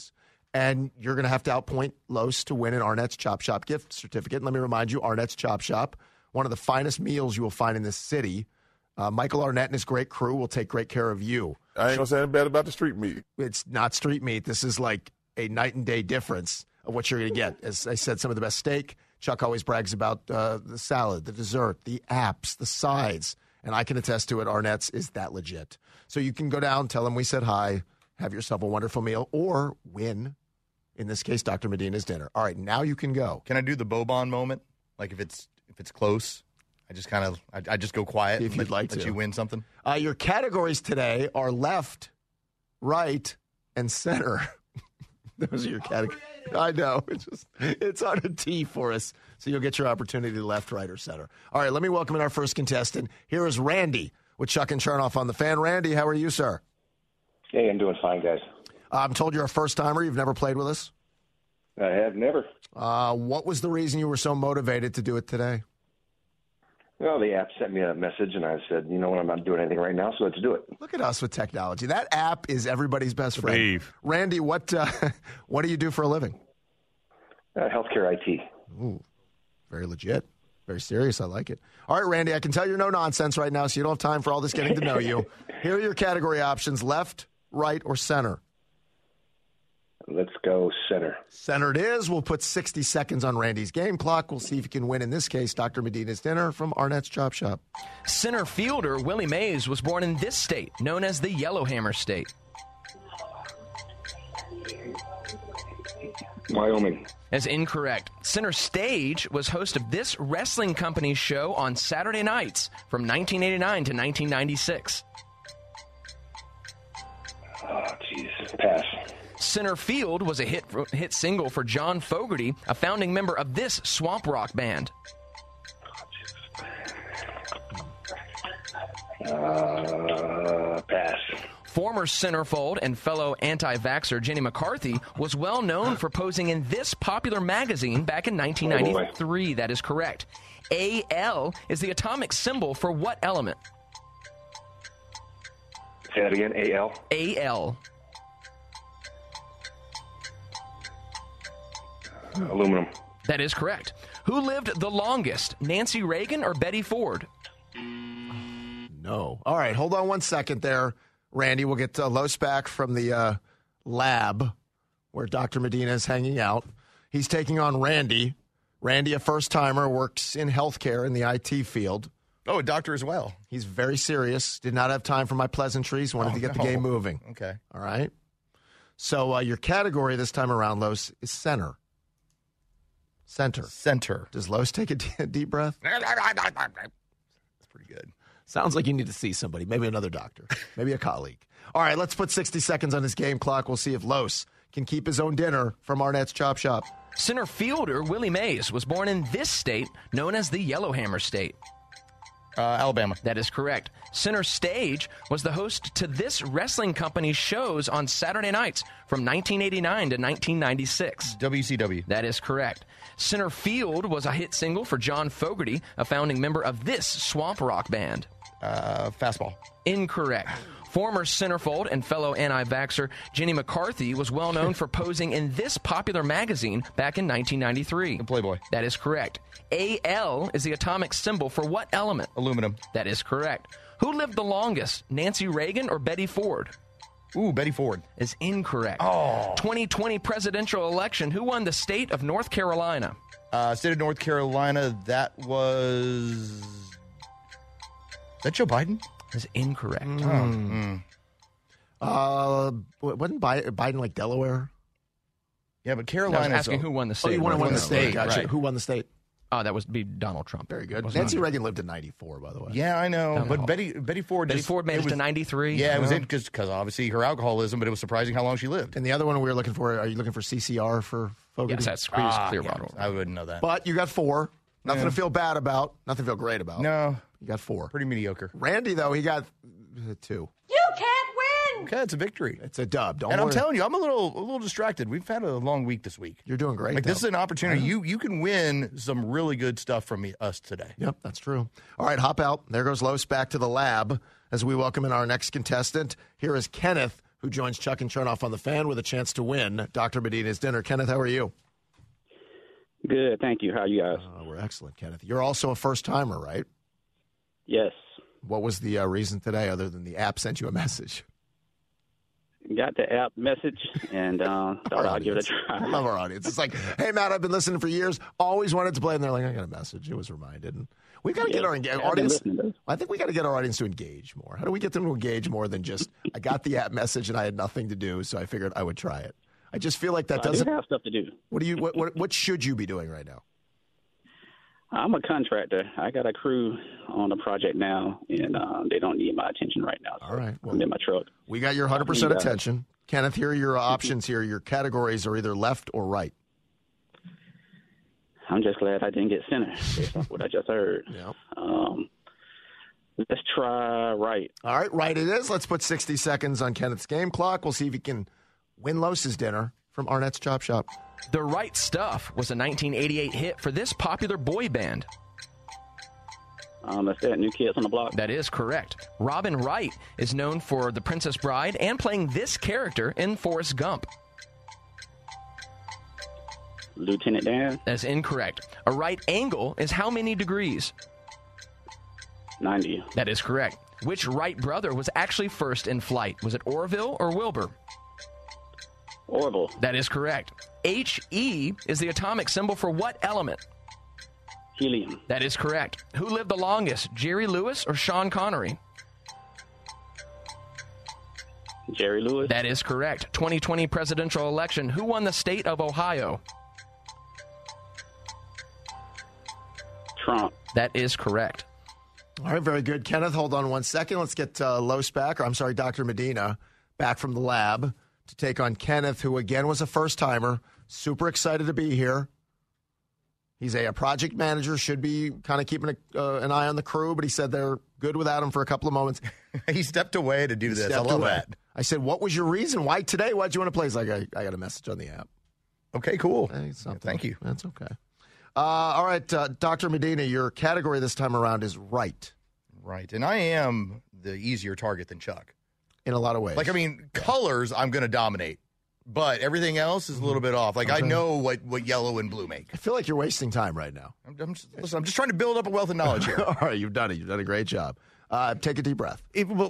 And you're going to have to outpoint Los to win an Arnett's Chop Shop gift certificate. And let me remind you, Arnett's Chop Shop, one of the finest meals you will find in this city. Uh, Michael Arnett and his great crew will take great care of you. I ain't going to say anything bad about the street meat. It's not street meat. This is like a night and day difference of what you're going to get. As I said, some of the best steak. Chuck always brags about uh, the salad, the dessert, the apps, the sides. And I can attest to it. Arnett's is that legit. So you can go down, tell them we said hi, have yourself a wonderful meal, or win, in this case, Doctor Medina's dinner. All right, now you can go. Can I do the Boban moment? Like if it's if it's close, I just kind of I, I just go quiet. If and you'd let, like let to. you win something. Uh, your categories today are left, right, and center. Those are your categories. I know. It's just it's on a T for us. So you'll get your opportunity to left, right, or center. All right, let me welcome in our first contestant. Here is Randy with Chuck and Chernoff on the Fan. Randy, how are you, sir? Hey, I'm doing fine, guys. Uh, I'm told you're a first-timer. You've never played with us? I have never. Uh, what was the reason you were so motivated to do it today? Well, the app sent me a message, and I said, you know what, I'm not doing anything right now, so let's do it. Look at us with technology. That app is everybody's best friend. Dave. Randy, what uh, what do you do for a living? Uh, healthcare I T. Ooh, very legit. Very serious. I like it. All right, Randy, I can tell you're no nonsense right now, so you don't have time for all this getting to know you. Here are your category options, left, right, or center. Let's go center. Center it is. We'll put sixty seconds on Randy's game clock. We'll see if he can win, in this case, Doctor Medina's dinner from Arnett's Chop Shop. Center fielder Willie Mays was born in this state, known as the Yellowhammer State. Wyoming. As incorrect. Center stage was host of this wrestling company's show on Saturday nights from nineteen eighty-nine to nineteen ninety-six. Oh, jeez. Pass. Center field was a hit hit single for John Fogerty, a founding member of this swamp rock band. Uh, pass. Former centerfold and fellow anti-vaxxer Jenny McCarthy was well known for posing in this popular magazine back in nineteen ninety-three. Oh, that is correct. A L is the atomic symbol for what element? Say that again, A L? A L. Aluminum. That is correct. Who lived the longest, Nancy Reagan or Betty Ford? No. All right, hold on one second there, Randy. We'll get uh, Los back from the uh, lab where Doctor Medina is hanging out. He's taking on Randy. Randy, a first-timer, works in healthcare in the I T field. Oh, a doctor as well. He's very serious. Did not have time for my pleasantries. Wanted oh, to get no. the game moving. Okay. All right. So uh, your category this time around, Los, is center. Center. Center. Does Los take a d- deep breath? That's pretty good. Sounds like you need to see somebody, maybe another doctor, maybe a colleague. All right, let's put sixty seconds on his game clock. We'll see if Los can keep his own dinner from Arnett's Chop Shop. Center fielder Willie Mays was born in this state, known as the Yellowhammer State. Uh, Alabama. That is correct. Center stage was the host to this wrestling company's shows on Saturday nights from nineteen eighty-nine to nineteen ninety-six. W C W. That is correct. Center field was a hit single for John Fogerty, a founding member of this swamp rock band. Uh, fastball. Incorrect. Former centerfold and fellow anti-vaxxer Jenny McCarthy was well known for posing in this popular magazine back in nineteen ninety-three. The Playboy. That is correct. A L is the atomic symbol for what element? Aluminum. That is correct. Who lived the longest, Nancy Reagan or Betty Ford? Ooh, Betty Ford. Is incorrect. Oh. twenty twenty presidential election, who won the state of North Carolina? Uh, state of North Carolina, that was... Is that Joe Biden? Is incorrect. Mm. Oh. Mm. Uh, wasn't Biden like Delaware? Yeah, but Carolina. I was asking who won the state. Oh, you won, won the state. state. Gotcha. Right. Who won the state? Oh, that would be Donald Trump. Very good. Wasn't Nancy it? Reagan lived in ninety-four, by the way. Yeah, I know. Donald but Hall. Betty Betty Ford Betty just, Ford made it, was, to ninety-three. Yeah, it was Yeah. in because obviously her alcoholism, but it was surprising how long she lived. And the other one we were looking for, are you looking for C C R for Fogarty? Yes, that's Creed's Ah, Clearwater. yeah, I wouldn't know that. But you got four. Nothing Yeah. to feel bad about. Nothing to feel great about. No. You got four. Pretty mediocre. Randy, though, he got uh, two. You can't win! Okay, it's a victory. It's a dub. Don't and worry. I'm telling you, I'm a little a little distracted. We've had a long week this week. You're doing great. Like this is though. an opportunity. Yeah. You you can win some really good stuff from me, us today. Yep, that's true. All right, hop out. There goes Los back to the lab as we welcome in our next contestant. Here is Kenneth who joins Chuck and Chernoff on the Fan with a chance to win Doctor Medina's dinner. Kenneth, how are you? Good, thank you. How are you guys? Uh, we're excellent, Kenneth. You're also a first-timer, right? Yes. What was the uh, reason today other than the app sent you a message? Got the app message and uh, thought I'd give it a try. I love our audience. It's like, hey, Matt, I've been listening for years, always wanted to play, and they're like, I got a message. It was reminded. And we got to Yeah, get our enga- I've been audience. listening to this. I think we got to get our audience to engage more. How do we get them to engage more than just, I got the app message and I had nothing to do, so I figured I would try it. I just feel like that I do doesn't have stuff to do. What do you? What, what what should you be doing right now? I'm a contractor. I got a crew on a project now, and uh, they don't need my attention right now. So All right. Well, I'm in my truck. We got your one hundred percent I need, uh, attention. Kenneth, here are your uh, options here. Your categories are either left or right. I'm just glad I didn't get center based off what I just heard. Yeah. Um, let's try right. All right, right it is. Let's put sixty seconds on Kenneth's game clock. We'll see if he can win Los's dinner from Arnett's Chop Shop. The Right Stuff was a nineteen eighty-eight hit for this popular boy band. Um, that's that. New Kids on the Block. That is correct. Robin Wright is known for The Princess Bride and playing this character in Forrest Gump. Lieutenant Dan. That is incorrect. A right angle is how many degrees? ninety. That is correct. Which Wright brother was actually first in flight? Was it Orville or Wilbur? Orville. That is correct. H E is the atomic symbol for what element? Helium. That is correct. Who lived the longest, Jerry Lewis or Sean Connery? Jerry Lewis. That is correct. twenty twenty presidential election. Who won the state of Ohio? Trump. That is correct. All right, very good. Kenneth, hold on one second. Let's get uh, Los back, or I'm sorry, Doctor Medina, back from the lab to take on Kenneth, who again was a first-timer. Super excited to be here. He's a, a project manager, should be kind of keeping a, uh, an eye on the crew, but he said they're good without him for a couple of moments. He stepped away to do He this. I stepped love away. that. I said, what was your reason? Why today? Why'd you want to play? He's like, I, I got a message on the app. Okay, cool. Hey, something. Thank you. That's okay. Uh, all right, uh, Doctor Medina, your category this time around is right. Right. And I am the easier target than Chuck. In a lot of ways. Like, I mean, colors, I'm going to dominate. But everything else is a little bit off. Like, Okay. I know what, what yellow and blue make. I feel like you're wasting time right now. I'm, I'm, just, listen, I'm just trying to build up a wealth of knowledge here. All right, you've done it. You've done a great job. Uh, take a deep breath.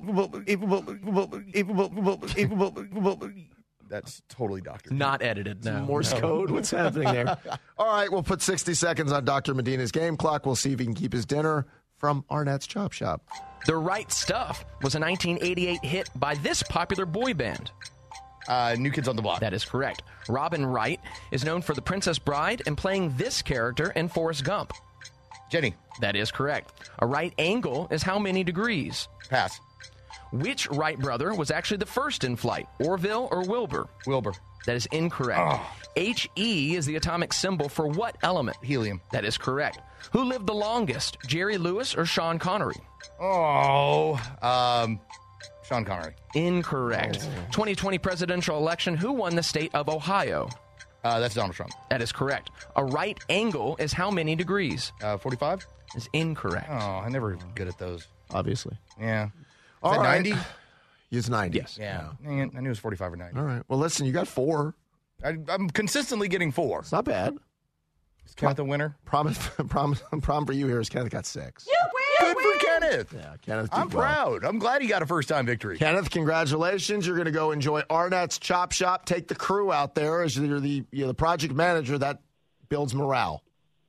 That's totally Doctor Not edited, no. Morse No. code? What's happening there? All right, we'll put sixty seconds on Doctor Medina's game clock. We'll see if he can keep his dinner from Arnett's Chop Shop. The Right Stuff was a nineteen eighty-eight hit by this popular boy band. Uh, New Kids on the Block. That is correct. Robin Wright is known for The Princess Bride and playing this character in Forrest Gump. Jenny. That is correct. A right angle is how many degrees? Pass. Which Wright brother was actually the first in flight, Orville or Wilbur? Wilbur. That is incorrect. Oh. H E is the atomic symbol for what element? Helium. That is correct. Who lived the longest, Jerry Lewis or Sean Connery? Oh, um, Sean Connery. Incorrect. twenty twenty presidential election, who won the state of Ohio? Uh, that's Donald Trump. That is correct. A right angle is how many degrees? Uh, forty-five? Is incorrect. Oh, I never good at those. Obviously. Yeah. Is All that right. ninety? It's ninety. Yes. Yeah. Dang it. I knew it was forty-five or ninety. All right. Well, listen, you got four. I, I'm consistently getting four. It's not bad. Is Kenneth the winner? Promise, promise, problem for you here is Kenneth got six. Good for Kenneth. Yeah, Kenneth. did I'm well. proud. I'm glad he got a first-time victory. Kenneth, congratulations. You're going to go enjoy Arnett's Chop Shop. Take the crew out there as you're the, you're the project manager. That builds morale.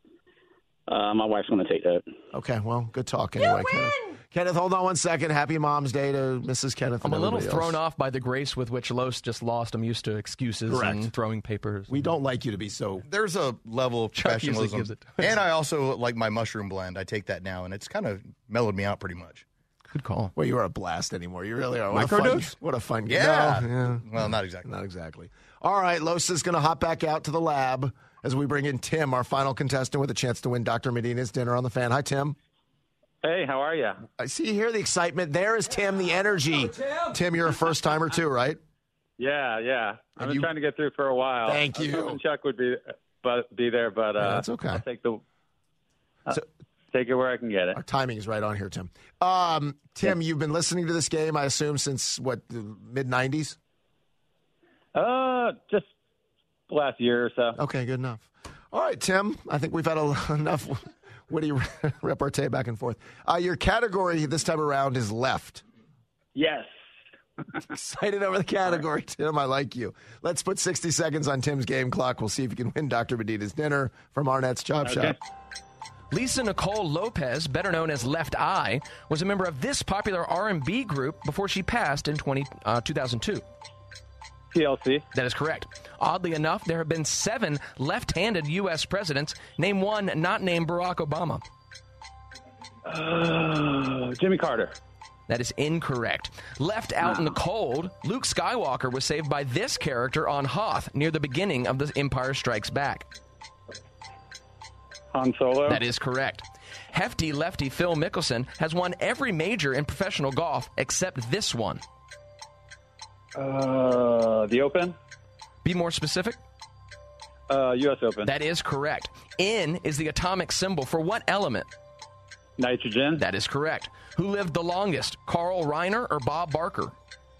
Uh, my wife's going to take that. Okay, well, good talk anyway, Kenneth. Kenneth, hold on one second. Happy Mom's Day to Missus Kenneth. I'm and a little everybody thrown else. off by the grace with which Los just lost. I'm used to excuses Correct. and throwing papers. We don't like you to be so. There's a level of Chuck usually professionalism. gives it. And I also like my mushroom blend. I take that now, and it's kind of mellowed me out pretty much. Good call. Well, you are a blast anymore. You really are. What a fun, Microdose? what a fun Yeah. No, yeah. Well, not exactly. Not exactly. All right, Los is going to hop back out to the lab as we bring in Tim, our final contestant, with a chance to win Doctor Medina's dinner on the Fan. Hi, Tim. Hey, how are you? I see you hear the excitement. There is Tim, the energy. Tim. Tim, you're a first timer too, right? Yeah, yeah. I've been you- trying to get through for a while. Thank I was you. hoping Chuck would be, but be there, but uh, Yeah, that's okay. I'll take the uh, So- take it where I can get it. Our timing is right on here, Tim. Um, Tim, you've been listening to this game, I assume, since what, the mid nineties? Uh, just the last year or so. Okay, good enough. All right, Tim. I think we've had a, enough witty repartee back and forth. Uh, your category this time around is left. Yes. Excited over the category, Tim. I like you. Let's put sixty seconds on Tim's game clock. We'll see if you can win Doctor Medina's dinner from Arnett's Chop Okay. Shop. Lisa Nicole Lopez, better known as Left Eye, was a member of this popular R and B group before she passed in twenty, uh, two thousand two. T L C. That is correct. Oddly enough, there have been seven left-handed U S presidents. Name one not named Barack Obama. Uh, Jimmy Carter. That is incorrect. Left out in the cold, Luke Skywalker was saved by this character on Hoth near the beginning of The Empire Strikes Back. Han Solo. That is correct. Hefty lefty Phil Mickelson has won every major in professional golf except this one. Uh, the Open. Be more specific. Uh, U S Open. That is correct. N is the atomic symbol for what element? Nitrogen. That is correct. Who lived the longest, Carl Reiner or Bob Barker?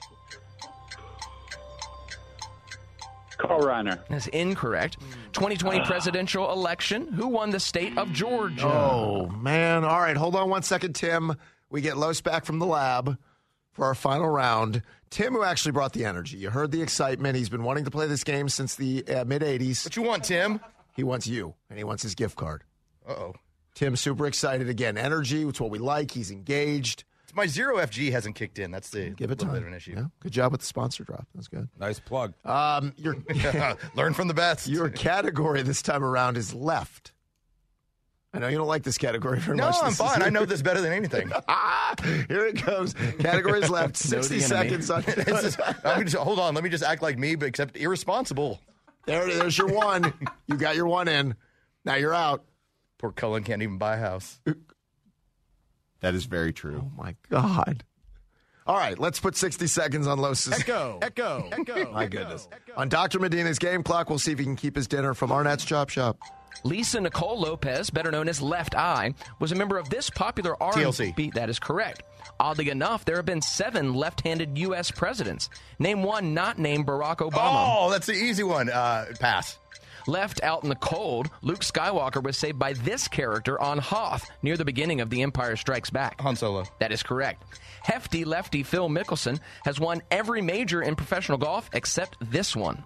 Carl Reiner. That's incorrect. twenty twenty presidential election. Who won the state of Georgia? Oh, man. All right, hold on one second, Tim. We get Los back from the lab for our final round. Tim, who actually brought the energy. You heard the excitement. He's been wanting to play this game since the uh, mid-eighties. What you want, Tim? He wants you, and he wants his gift card. Uh-oh. Tim's super excited. Again, energy. It's what we like. He's engaged. My zero F G hasn't kicked in. That's the Give it little time. bit of an issue. Yeah, good job with the sponsor drop. That's good. Nice plug. Um, your Learn from the best. Your category this time around is left. I know you don't like this category very No, much. I'm This fine. is- I know this better than anything. Here it goes. Categories left. sixty seconds on. This is- I'm just, hold on. Let me just act like me, but except irresponsible. There it is. There's your one. You got your one in. Now you're out. Poor Cullen can't even buy a house. That is very true. Oh, my God. All right, let's put sixty seconds on Los's. Echo. Echo. Echo. My goodness. On Doctor Medina's game clock, we'll see if he can keep his dinner from Arnett's Chop Shop. Lisa Nicole Lopez, better known as Left Eye, was a member of this popular R and B. T L C. That is correct. Oddly enough, there have been seven left-handed U S presidents. Name one not named Barack Obama. Oh, that's the easy one. Uh, pass. Left out in the cold, Luke Skywalker was saved by this character on Hoth near the beginning of The Empire Strikes Back. Han Solo. That is correct. Hefty lefty Phil Mickelson has won every major in professional golf except this one.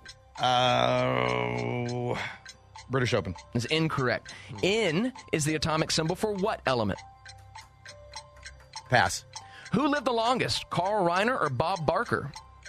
Uh, British Open. Is incorrect. N is the atomic symbol for what element? Pass. Who lived the longest, Carl Reiner or Bob Barker?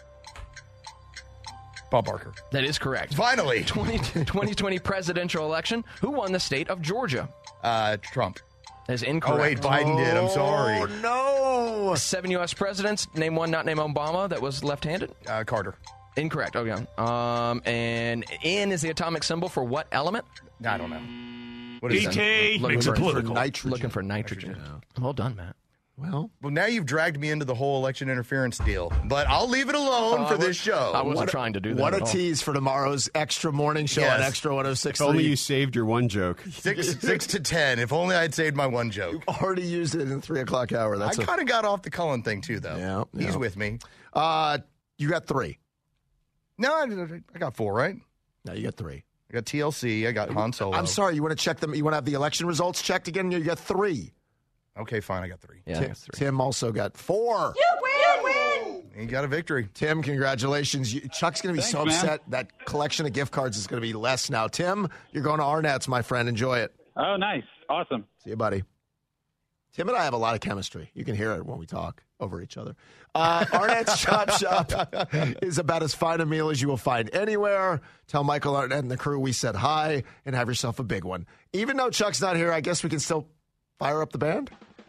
Bob Barker. That is correct. Finally. twenty twenty presidential election. Who won the state of Georgia? Uh, Trump. That is incorrect. Oh, wait, Biden did. I'm sorry. Oh, no. Seven U S presidents. Name one not named Obama that was left-handed. Uh, Carter. Incorrect. Oh, yeah. Um, and N is the atomic symbol for what element? I don't know. What is is that? Looking Makes for, it political. for nitrogen. Looking for nitrogen. Well done, Matt. Well, well, now you've dragged me into the whole election interference deal, but I'll leave it alone Uh, for what- this show. I wasn't What a- trying to do that. What at a all. tease for tomorrow's extra morning show Yes. on Extra one oh six If point only three. you saved your one joke. Six, six to ten. If only I'd saved my one joke. Already used it in the three o'clock hour. That's I a- kind of got off the Cullen thing too, though. Yeah, He's yeah. with me. Uh, you got three. No, I, I got four, right? No, you got three. I got T L C. I got Han Solo. I'm sorry. You want to check them? You want to have the election results checked again? You got three. Okay, fine. I got three. Yeah, Tim, I got three. Tim also got four. You win! You win! He got a victory. Tim, congratulations. You, Chuck's going to be Thanks, so man. upset. That collection of gift cards is going to be less now. Tim, you're going to Arnett's, my friend. Enjoy it. Oh, nice. Awesome. See you, buddy. Tim and I have a lot of chemistry. You can hear it when we talk over each other. Uh, Arnett's Chop Shop is about as fine a meal as you will find anywhere. Tell Michael Arnett and the crew we said hi and have yourself a big one. Even though Chuck's not here, I guess we can still fire up the band.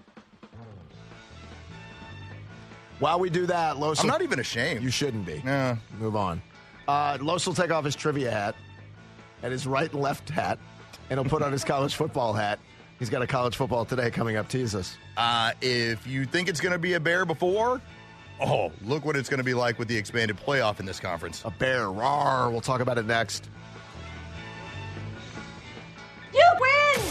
While we do that, Los, I'm not even ashamed. you shouldn't be. Yeah. Move on. Uh, Los will take off his trivia hat and his right and left hat, and he'll put on his college football hat. He's got a college football today coming up. Tease us. Uh, if you think it's going to be a bear before, oh, look what it's going to be like with the expanded playoff in this conference. A bear. Rawr. We'll talk about it next. You win!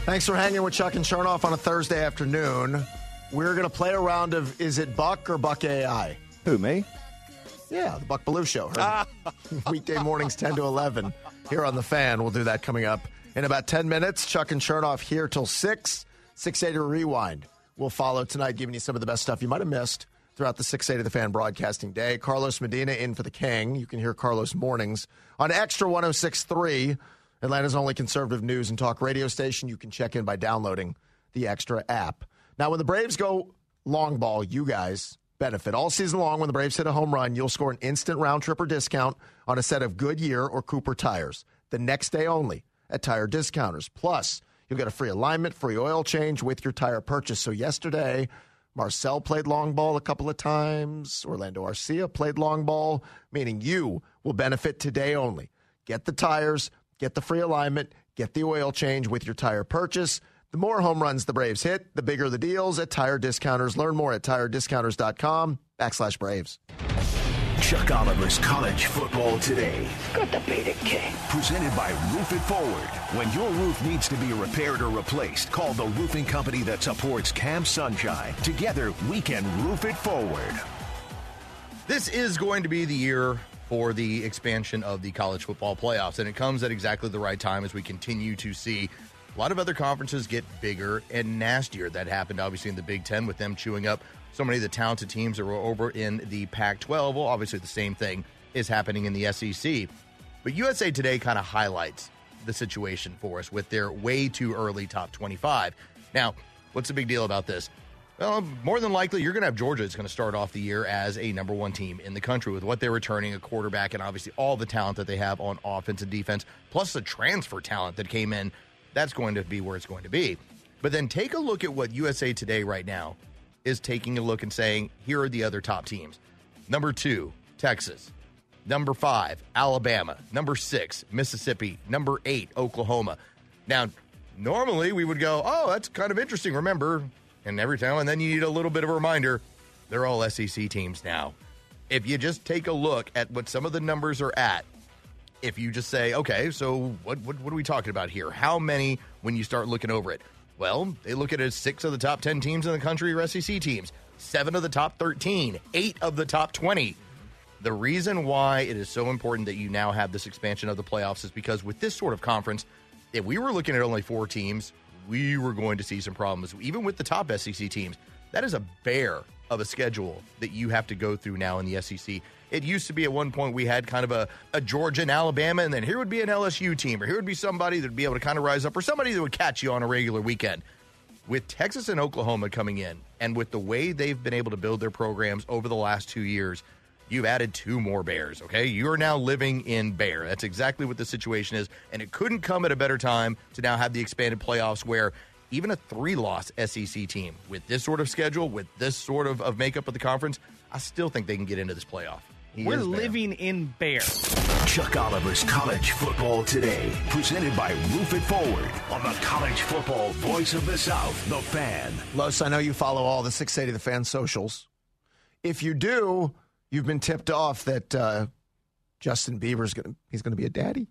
Thanks for hanging with Chuck and Chernoff on a Thursday afternoon. We're going to play a round of Is It Buck or Buck A I? Who, me? Yeah, the Buck Belue Show. Weekday mornings ten to eleven here on The Fan. We'll do that coming up in about ten minutes. Chuck and Chernoff here till six. six eighty Rewind will follow tonight, giving you some of the best stuff you might have missed throughout the six eighty The Fan broadcasting day. Carlos Medina in for the King. You can hear Carlos mornings on Extra one oh six point three, Atlanta's only conservative news and talk radio station. You can check in by downloading the Extra app. Now, when the Braves go long ball, you guys benefit. All season long, when the Braves hit a home run, you'll score an instant round trip or discount on a set of Goodyear or Cooper tires. The next day only at Tire Discounters. Plus, you'll get a free alignment, free oil change with your tire purchase. So yesterday, Marcel played long ball a couple of times. Orlando Arcia played long ball, meaning you will benefit today only. Get the tires, get the free alignment, get the oil change with your tire purchase. The more home runs the Braves hit, the bigger the deals at Tire Discounters. Learn more at tire discounters dot com backslash Braves. Chuck Oliver's College Football Today. Got to be the king. Presented by Roof It Forward. When your roof needs to be repaired or replaced, call the roofing company that supports Camp Sunshine. Together, we can roof it forward. This is going to be the year for the expansion of the college football playoffs, and it comes at exactly the right time as we continue to see a lot of other conferences get bigger and nastier. That happened, obviously, in the Big Ten with them chewing up so many of the talented teams that were over in the Pac twelve. Well, obviously, the same thing is happening in the S E C. But U S A Today kind of highlights the situation for us with their way too early top twenty-five. Now, what's the big deal about this? Well, more than likely, you're going to have Georgia that's going to start off the year as a number one team in the country with what they're returning, a quarterback, and obviously all the talent that they have on offense and defense, plus the transfer talent that came in. That's going to be where it's going to be. But then take a look at what U S A Today right now is taking a look and saying, here are the other top teams. Number two, Texas. Number five, Alabama. Number six, Mississippi. Number eight, Oklahoma. Now, normally we would go, oh, that's kind of interesting. Remember, and every time, and then you need a little bit of a reminder, they're all S E C teams now. If you just take a look at what some of the numbers are at, if you just say, okay, so what, what what are we talking about here? How many when you start looking over it? Well, they look at it as six of the top ten teams in the country are S E C teams, seven of the top thirteen, eight of the top twenty. The reason why it is so important that you now have this expansion of the playoffs is because with this sort of conference, if we were looking at only four teams, we were going to see some problems. Even with the top S E C teams, that is a bear of a schedule that you have to go through now in the S E C. It used to be at one point we had kind of a, a Georgia and Alabama, and then here would be an L S U team, or here would be somebody that would be able to kind of rise up, or somebody that would catch you on a regular weekend. With Texas and Oklahoma coming in, and with the way they've been able to build their programs over the last two years, you've added two more Bears, okay? You are now living in Bear. That's exactly what the situation is, and it couldn't come at a better time to now have the expanded playoffs where even a three-loss S E C team with this sort of schedule, with this sort of, of makeup of the conference, I still think they can get into this playoff. He We're living in Bear. Chuck Oliver's College Football Today, presented by Roof It Forward on the college football voice of the South, The Fan. Los, I know you follow all the six eighty The Fan socials. If you do, you've been tipped off that uh, Justin Bieber's going to he's going to be a daddy.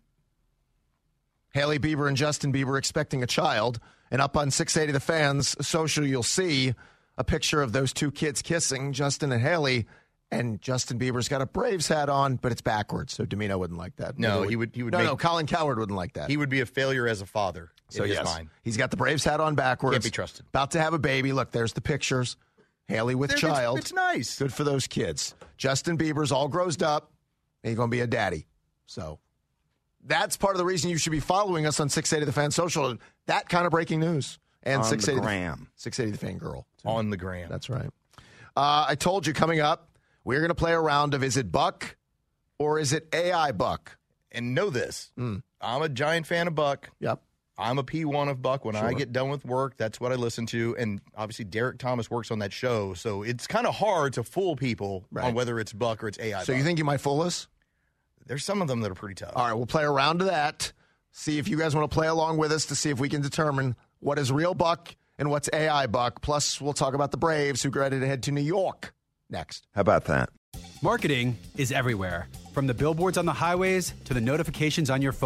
Hailey Bieber and Justin Bieber expecting a child. And up on six eighty The Fan's social, you'll see a picture of those two kids kissing, Justin and Hailey. And Justin Bieber's got a Braves hat on, but it's backwards, so Domino wouldn't like that. No, would, he would. He would. No, make, no, Colin Cowherd wouldn't like that. He would be a failure as a father. So in his yes, mind. He's got the Braves hat on backwards. Can't be trusted. About to have a baby. Look, there's the pictures. Haley with There- child. It's, it's nice. Good for those kids. Justin Bieber's all grossed up, and he's going to be a daddy. So that's part of the reason you should be following us on six eighty The Fan Social. That kind of breaking news. And On six eighty the gram. six eighty The Fan Girl. too. On the gram. That's right. Uh, I told you coming up, we're going to play a round of is it Buck or is it A I Buck? And know this. Mm. I'm a giant fan of Buck. Yep. I'm a P one of Buck. When I Sure. get done with work, that's what I listen to. And obviously, Derek Thomas works on that show. So it's kind of hard to fool people Right. on whether it's Buck or it's A I So Buck. you think you might fool us? There's some of them that are pretty tough. All right, we'll play a round of that. See if you guys want to play along with us to see if we can determine what is real Buck and what's A I Buck. Plus, we'll talk about the Braves who get ready to head to New York next. How about that? Marketing is everywhere. From the billboards on the highways to the notifications on your phone,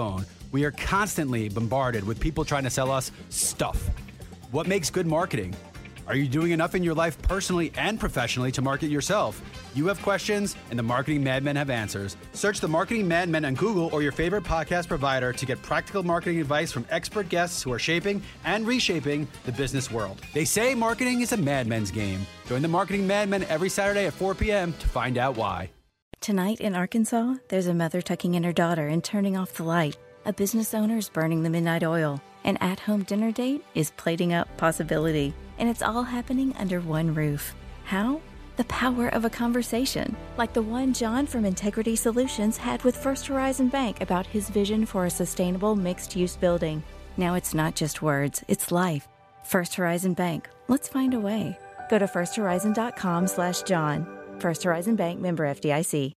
We are constantly bombarded with people trying to sell us stuff. What makes good marketing? Are you doing enough in your life personally and professionally to market yourself? You have questions, and the Marketing Madmen have answers. Search the Marketing Madmen on Google or your favorite podcast provider to get practical marketing advice from expert guests who are shaping and reshaping the business world. They say marketing is a madman's game. Join the Marketing Madmen every Saturday at four p.m. to find out why. Tonight in Arkansas, there's a mother tucking in her daughter and turning off the light. A business owner is burning the midnight oil. An at-home dinner date is plating up possibility. And it's all happening under one roof. How? The power of a conversation, like the one John from Integrity Solutions had with First Horizon Bank about his vision for a sustainable mixed-use building. Now it's not just words, it's life. First Horizon Bank. Let's find a way. Go to firsthorizon.com slash John. First Horizon Bank, member F D I C.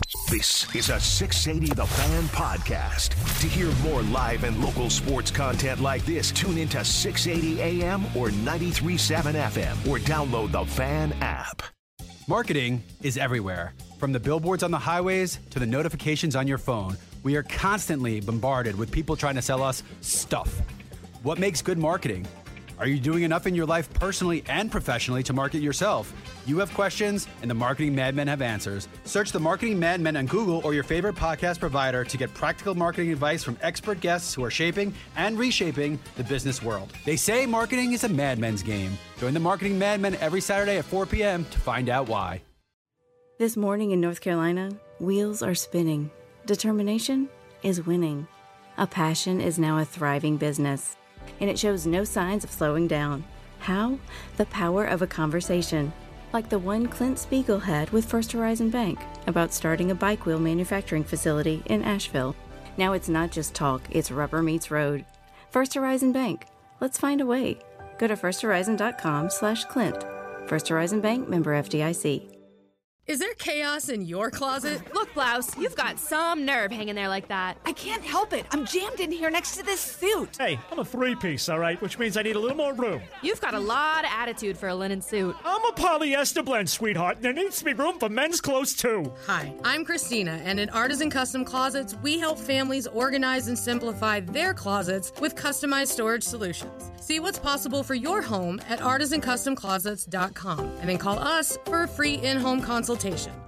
This is a six eighty The Fan podcast. To hear more live and local sports content like this, tune into six eighty A M or ninety-three point seven F M or download the Fan app. Marketing is everywhere. From the billboards on the highways to the notifications on your phone, we are constantly bombarded with people trying to sell us stuff. What makes good marketing? Are you doing enough in your life personally and professionally to market yourself? You have questions, and the Marketing Madmen have answers. Search the Marketing Madmen on Google or your favorite podcast provider to get practical marketing advice from expert guests who are shaping and reshaping the business world. They say marketing is a madman's game. Join the Marketing Madmen every Saturday at four p.m. to find out why. This morning in North Carolina, wheels are spinning. Determination is winning. A passion is now a thriving business. And it shows no signs of slowing down. How? The power of a conversation, like the one Clint Spiegel had with First Horizon Bank about starting a bike wheel manufacturing facility in Asheville. Now it's not just talk, it's rubber meets road. First Horizon Bank. Let's find a way. Go to firsthorizon.com slash Clint. First Horizon Bank, member F D I C. Is there chaos in your closet? Look, Blouse, you've got some nerve hanging there like that. I can't help it. I'm jammed in here next to this suit. Hey, I'm a three-piece, all right, which means I need a little more room. You've got a lot of attitude for a linen suit. I'm a polyester blend, sweetheart, and there needs to be room for men's clothes, too. Hi, I'm Christina, and at Artisan Custom Closets, we help families organize and simplify their closets with customized storage solutions. See what's possible for your home at artisan custom closets dot com, and then call us for a free in-home consultation.